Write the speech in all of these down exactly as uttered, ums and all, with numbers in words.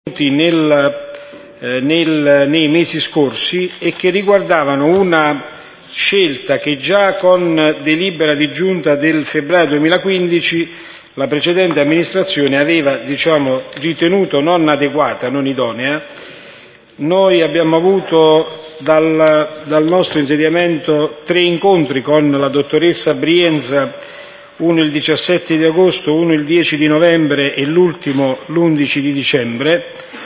Nel, eh, nel, nei mesi scorsi e che riguardavano una scelta che già con delibera di giunta del febbraio duemilaquindici la precedente amministrazione aveva diciamo, ritenuto non adeguata, non idonea. Noi abbiamo avuto dal, dal nostro insediamento tre incontri con la dottoressa Brienza, uno il diciassette di agosto, uno il dieci di novembre e l'ultimo l'undici di dicembre,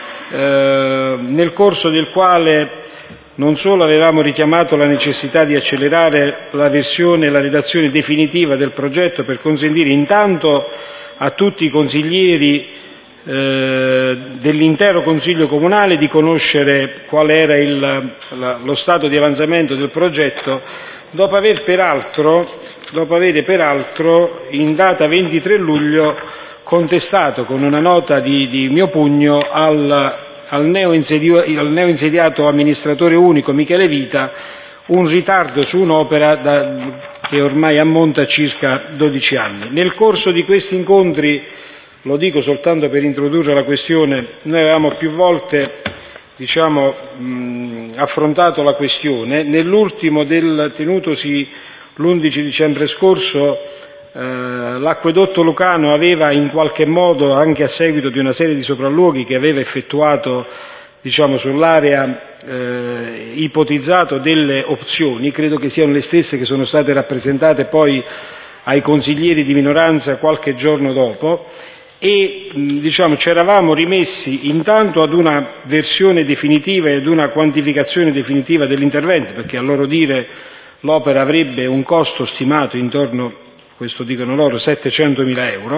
eh, nel corso del quale non solo avevamo richiamato la necessità di accelerare la versione e la redazione definitiva del progetto per consentire intanto a tutti i consiglieri eh, dell'intero Consiglio Comunale di conoscere qual era il, la, lo stato di avanzamento del progetto, dopo aver peraltro dopo avere peraltro in data ventitré luglio contestato con una nota di, di mio pugno al, al, neo al neo insediato amministratore unico Michele Vita un ritardo su un'opera da, che ormai ammonta a circa dodici anni. Nel corso di questi incontri, lo dico soltanto per introdurre la questione, noi avevamo più volte diciamo, mh, affrontato la questione. Nell'ultimo del tenutosi l'undici dicembre scorso eh, l'acquedotto lucano aveva in qualche modo, anche a seguito di una serie di sopralluoghi che aveva effettuato diciamo, sull'area, eh, ipotizzato delle opzioni, credo che siano le stesse che sono state rappresentate poi ai consiglieri di minoranza qualche giorno dopo e diciamo, ci eravamo rimessi intanto ad una versione definitiva e ad una quantificazione definitiva dell'intervento, perché a loro dire l'opera avrebbe un costo stimato intorno, questo dicono loro, settecentomila euro.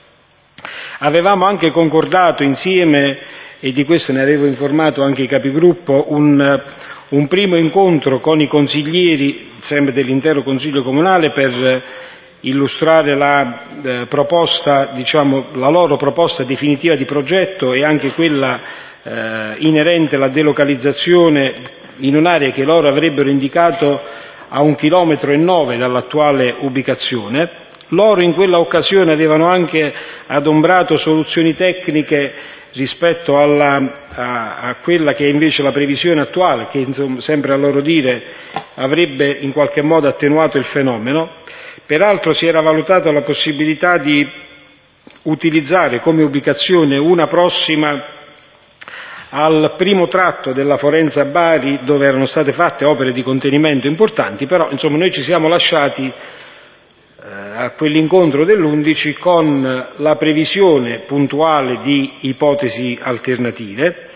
Avevamo anche concordato insieme, e di questo ne avevo informato anche i capigruppo, un, un primo incontro con i consiglieri, sempre dell'intero Consiglio Comunale, per illustrare la eh, proposta, diciamo, la loro proposta definitiva di progetto e anche quella eh, inerente alla delocalizzazione in un'area che loro avrebbero indicato a un chilometro e nove dall'attuale ubicazione. Loro in quella occasione avevano anche adombrato soluzioni tecniche rispetto alla, a, a quella che è invece la previsione attuale, che insomma, sempre a loro dire avrebbe in qualche modo attenuato il fenomeno. Peraltro si era valutata la possibilità di utilizzare come ubicazione una prossima al primo tratto della Forenza Bari, dove erano state fatte opere di contenimento importanti, però insomma noi ci siamo lasciati eh, a quell'incontro dell'undici con la previsione puntuale di ipotesi alternative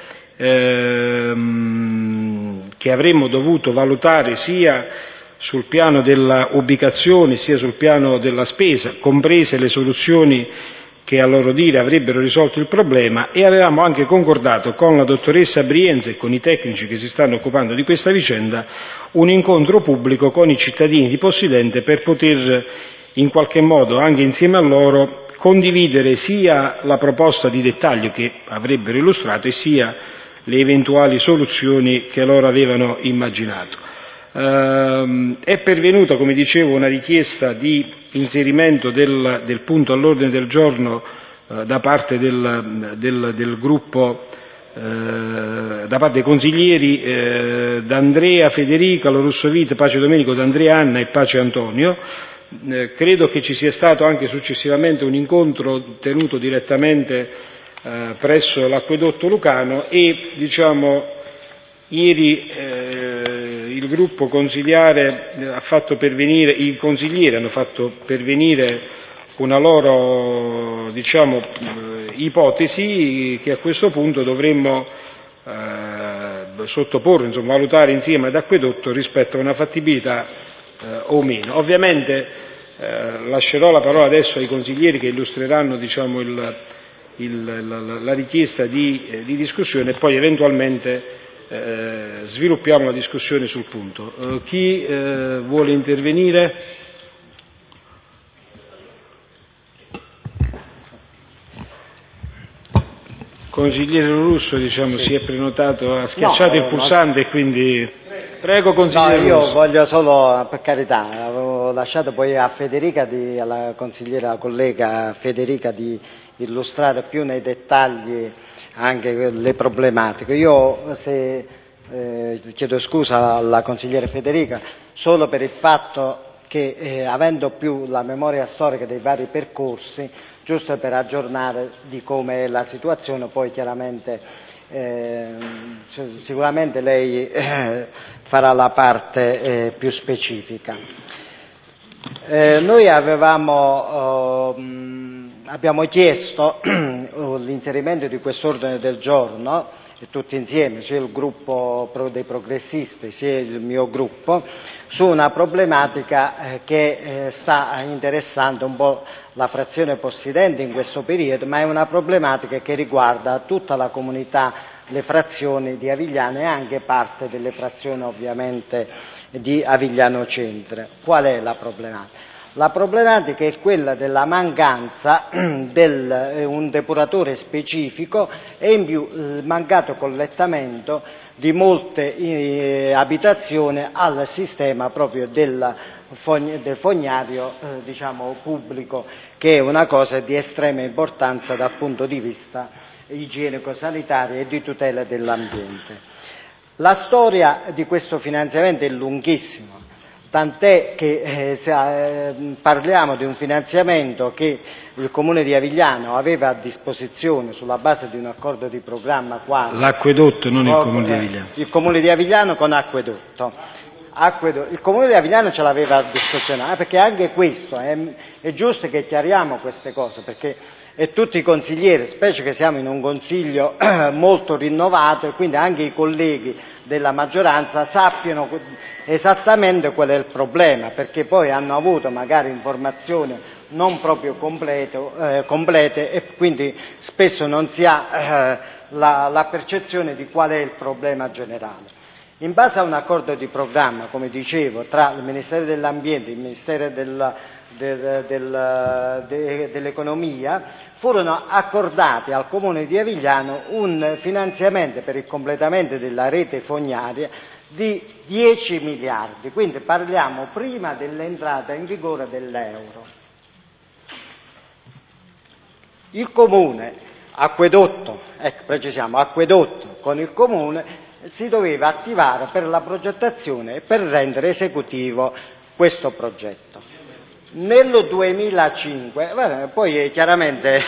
ehm, che avremmo dovuto valutare sia sul piano della ubicazione sia sul piano della spesa, comprese le soluzioni che a loro dire avrebbero risolto il problema, e avevamo anche concordato con la dottoressa Brienza e con i tecnici che si stanno occupando di questa vicenda un incontro pubblico con i cittadini di Possidente per poter in qualche modo, anche insieme a loro, condividere sia la proposta di dettaglio che avrebbero illustrato e sia le eventuali soluzioni che loro avevano immaginato. Uh, è pervenuta, come dicevo, una richiesta di inserimento del, del punto all'ordine del giorno uh, da parte del, del, del gruppo, uh, da parte dei consiglieri uh, D'Andrea, Federica, Lorusso Vita, Pace Domenico, D'Andrea Anna e Pace Antonio. Uh, credo che ci sia stato anche successivamente un incontro tenuto direttamente uh, presso l'acquedotto lucano e diciamo ieri eh, il gruppo consigliare ha fatto pervenire, i consiglieri hanno fatto pervenire una loro diciamo, ipotesi che a questo punto dovremmo eh, sottoporre, insomma, valutare insieme ad Acquedotto rispetto a una fattibilità eh, o meno. Ovviamente eh, lascerò la parola adesso ai consiglieri che illustreranno diciamo, il, il, la, la richiesta di, eh, di discussione e poi eventualmente Eh, sviluppiamo la discussione sul punto. Eh, chi eh, vuole intervenire? Consigliere Russo, diciamo, sì. Si è prenotato, ha schiacciato no, il pulsante e no. Quindi prego consigliere no, io Russo. Voglio solo, per carità, avevo lasciato poi a Federica, di, alla consigliera collega Federica di illustrare più nei dettagli anche le problematiche. Io, se eh, chiedo scusa alla consigliere Federica, solo per il fatto che eh, avendo più la memoria storica dei vari percorsi, giusto per aggiornare di come è la situazione, poi chiaramente eh, sicuramente lei eh, farà la parte eh, più specifica. Eh, noi avevamo, eh, abbiamo chiesto l'inserimento di quest'ordine del giorno, tutti insieme, sia il gruppo dei progressisti sia il mio gruppo, su una problematica eh, che eh, sta interessando un po' la frazione possidente in questo periodo, ma è una problematica che riguarda tutta la comunità, le frazioni di Avigliano e anche parte delle frazioni ovviamente di Avigliano Centro. Qual è la problematica? La problematica è quella della mancanza di eh, un depuratore specifico e in più il mancato collettamento di molte eh, abitazioni al sistema proprio del, fog- del fognario eh, diciamo pubblico, che è una cosa di estrema importanza dal punto di vista igienico-sanitario e di tutela dell'ambiente. La storia di questo finanziamento è lunghissima, tant'è che eh, se, eh, parliamo di un finanziamento che il Comune di Avigliano aveva a disposizione sulla base di un accordo di programma quadro. L'acquedotto, non il con, Comune di eh, Avigliano. Il Comune di Avigliano con Acquedotto. Acquedotto. Il Comune di Avigliano ce l'aveva a disposizione, eh, perché anche questo, è, è giusto che chiariamo queste cose, perché e tutti i consiglieri, specie che siamo in un consiglio molto rinnovato e quindi anche i colleghi della maggioranza sappiano esattamente qual è il problema, perché poi hanno avuto magari informazioni non proprio completo, eh, complete e quindi spesso non si ha eh, la, la percezione di qual è il problema generale. In base a un accordo di programma, come dicevo, tra il Ministero dell'Ambiente e il Ministero del, del, del, de, dell'Economia, furono accordati al Comune di Avigliano un finanziamento per il completamento della rete fognaria di dieci miliardi, quindi parliamo prima dell'entrata in vigore dell'euro. Il Comune, Acquedotto, ecco precisiamo, Acquedotto con il Comune si doveva attivare per la progettazione e per rendere esecutivo questo progetto. Nel duemilacinque, vabbè, poi chiaramente,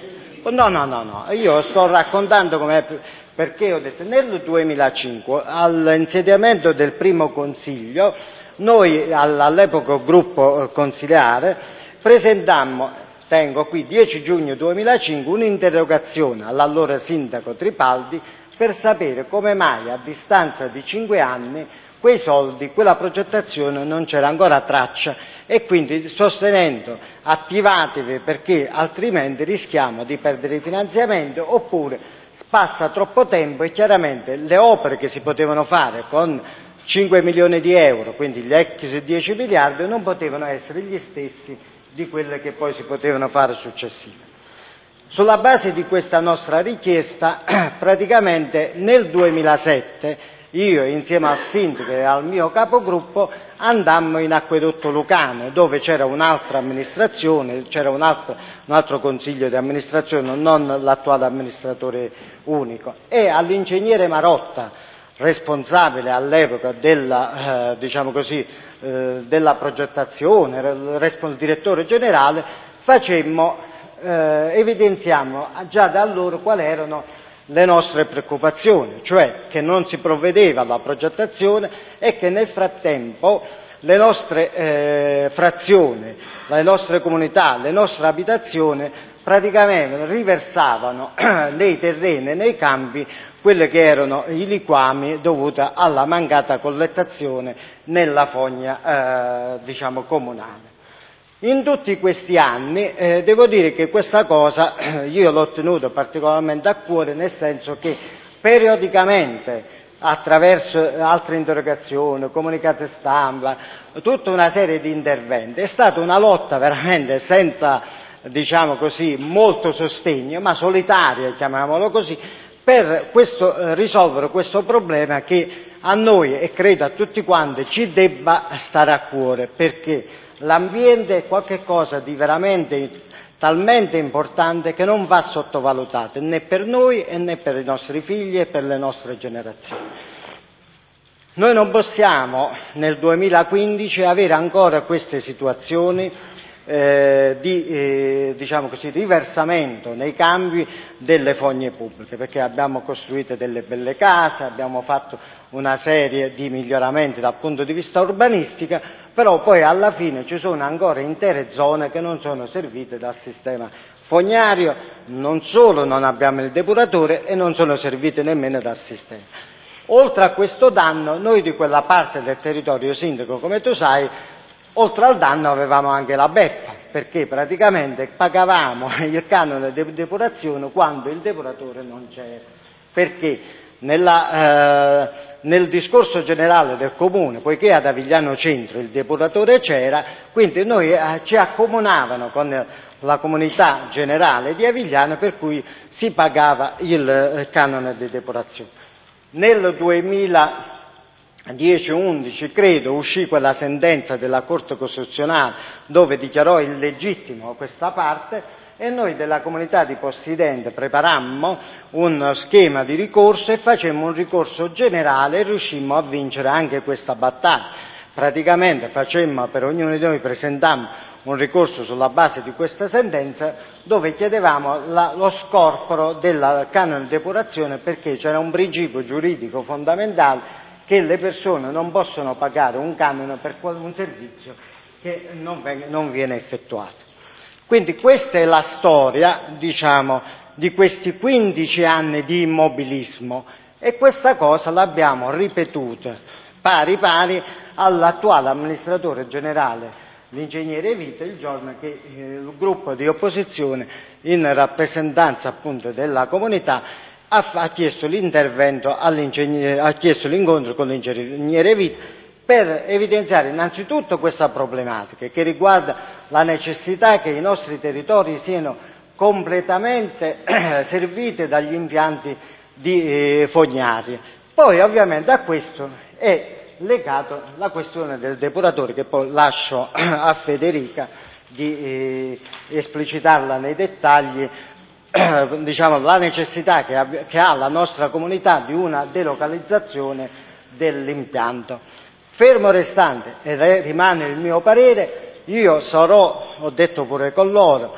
no, no, no, no, io sto raccontando com'è, perché ho detto, nel duemilacinque, all'insediamento del primo consiglio, noi all'epoca gruppo consiliare presentammo, tengo qui, dieci giugno duemilacinque, un'interrogazione all'allora sindaco Tripaldi per sapere come mai a distanza di cinque anni quei soldi, quella progettazione non c'era ancora traccia e quindi sostenendo attivatevi perché altrimenti rischiamo di perdere il finanziamento oppure passa troppo tempo e chiaramente le opere che si potevano fare con cinque milioni di euro, quindi gli ex dieci miliardi, non potevano essere gli stessi di quelle che poi si potevano fare successive. Sulla base di questa nostra richiesta, praticamente nel duemilasette, io insieme al sindaco e al mio capogruppo andammo in Acquedotto Lucano, dove c'era un'altra amministrazione, c'era un altro, un altro consiglio di amministrazione, non l'attuale amministratore unico, e all'ingegnere Marotta, responsabile all'epoca della, eh, diciamo così, eh, della progettazione, il direttore generale, facemmo Eh, evidenziamo già da allora quali erano le nostre preoccupazioni, cioè che non si provvedeva alla progettazione e che nel frattempo le nostre eh, frazioni, le nostre comunità, le nostre abitazioni praticamente riversavano nei terreni, nei campi, quelli che erano i liquami dovuti alla mancata collettazione nella fogna eh, diciamo comunale. In tutti questi anni eh, devo dire che questa cosa eh, io l'ho tenuto particolarmente a cuore, nel senso che periodicamente attraverso altre interrogazioni, comunicati stampa, tutta una serie di interventi, è stata una lotta veramente senza, diciamo così, molto sostegno, ma solitaria, chiamiamolo così, per questo, eh, risolvere questo problema che a noi e credo a tutti quanti ci debba stare a cuore, perché l'ambiente è qualcosa di veramente talmente importante che non va sottovalutata né per noi né per i nostri figli e per le nostre generazioni. Noi non possiamo nel duemilaquindici avere ancora queste situazioni eh, di eh, diciamo così, riversamento nei cambi delle fogne pubbliche, perché abbiamo costruito delle belle case, abbiamo fatto una serie di miglioramenti dal punto di vista urbanistico, però poi alla fine ci sono ancora intere zone che non sono servite dal sistema fognario, non solo non abbiamo il depuratore e non sono servite nemmeno dal sistema. Oltre a questo danno, noi di quella parte del territorio, sindaco, come tu sai, oltre al danno avevamo anche la beffa, perché praticamente pagavamo il canone di depurazione quando il depuratore non c'era. Perché nella, eh, nel discorso generale del comune, poiché ad Avigliano Centro il depuratore c'era, quindi noi eh, ci accomunavano con la comunità generale di Avigliano, per cui si pagava il eh, canone di depurazione. Nel duemiladieci undici, credo, uscì quella sentenza della Corte Costituzionale dove dichiarò illegittimo questa parte e noi della comunità di Possidente preparammo un schema di ricorso e facemmo un ricorso generale e riuscimmo a vincere anche questa battaglia. Praticamente facemmo, per ognuno di noi presentammo un ricorso sulla base di questa sentenza dove chiedevamo la, lo scorporo del canone di depurazione, perché c'era un principio giuridico fondamentale che le persone non possono pagare un canone per un servizio che non, veng- non viene effettuato. Quindi questa è la storia, diciamo, di questi quindici anni di immobilismo e questa cosa l'abbiamo ripetuta pari pari all'attuale amministratore generale, l'ingegnere Vita, il giorno che eh, il gruppo di opposizione, in rappresentanza appunto della comunità, ha, ha chiesto l'intervento all'ingegnere, ha chiesto l'incontro con l'ingegnere Vita per evidenziare innanzitutto questa problematica che riguarda la necessità che i nostri territori siano completamente serviti dagli impianti di eh, fognaria. Poi ovviamente a questo è legato la questione del depuratore, che poi lascio a Federica di eh, esplicitarla nei dettagli, eh, diciamo la necessità che, abbia, che ha la nostra comunità di una delocalizzazione dell'impianto. Fermo restante, e rimane il mio parere, io sarò, ho detto pure con loro,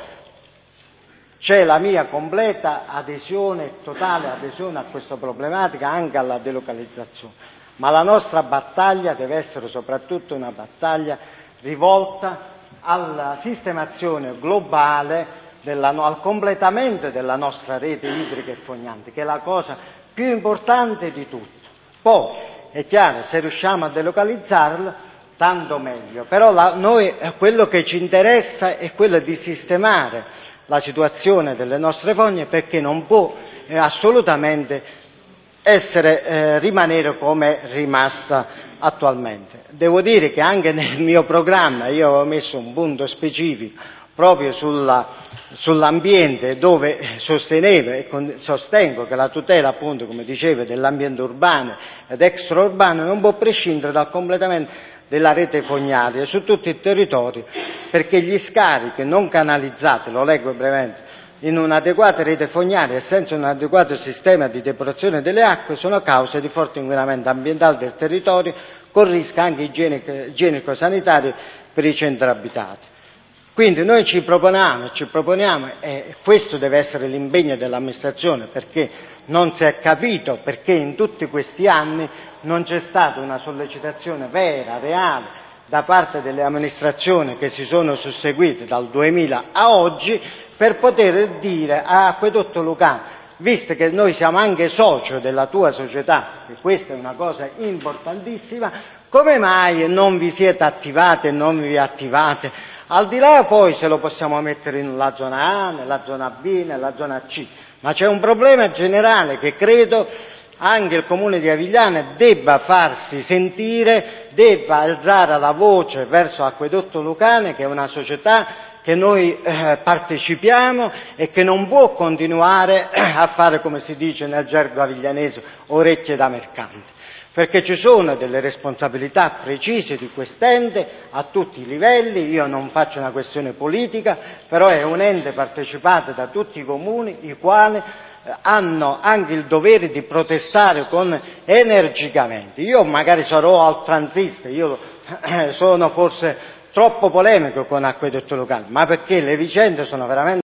c'è la mia completa adesione, totale adesione a questa problematica, anche alla delocalizzazione, ma la nostra battaglia deve essere soprattutto una battaglia rivolta alla sistemazione globale, della, al completamento della nostra rete idrica e fognante, che è la cosa più importante di tutto. Poi, è chiaro, se riusciamo a delocalizzarla, tanto meglio, però la, noi, quello che ci interessa è quello di sistemare la situazione delle nostre fogne, perché non può eh, assolutamente essere, eh, rimanere come è rimasta attualmente. Devo dire che anche nel mio programma io ho messo un punto specifico proprio sulla, sull'ambiente, dove sostenevo e con, sostengo che la tutela, appunto, come dicevo, dell'ambiente urbano ed extraurbano non può prescindere dal completamento della rete fognaria su tutto il territorio, perché gli scarichi non canalizzati, lo leggo brevemente, in un'adeguata rete fognaria e senza un adeguato sistema di depurazione delle acque sono causa di forte inquinamento ambientale del territorio, con rischio anche igienico-sanitario per i centri abitati. Quindi noi ci proponiamo, ci proponiamo, e questo deve essere l'impegno dell'amministrazione, perché non si è capito perché in tutti questi anni non c'è stata una sollecitazione vera, reale, da parte delle amministrazioni che si sono susseguite dal duemila a oggi, per poter dire a Acquedotto Lucano, visto che noi siamo anche socio della tua società, e questa è una cosa importantissima, come mai non vi siete attivate e non vi attivate? Al di là poi se lo possiamo mettere nella zona A, nella zona B, nella zona C, ma c'è un problema generale che credo anche il Comune di Avigliano debba farsi sentire, debba alzare la voce verso Acquedotto Lucano, che è una società che noi eh, partecipiamo e che non può continuare a fare, come si dice nel gergo aviglianese, orecchie da mercante, perché ci sono delle responsabilità precise di quest'ente a tutti i livelli. Io non faccio una questione politica, però è un ente partecipato da tutti i comuni, i quali hanno anche il dovere di protestare con energicamente. Io magari sarò oltranzista, io sono forse troppo polemico con Acquedotto Lucano, ma perché le vicende sono veramente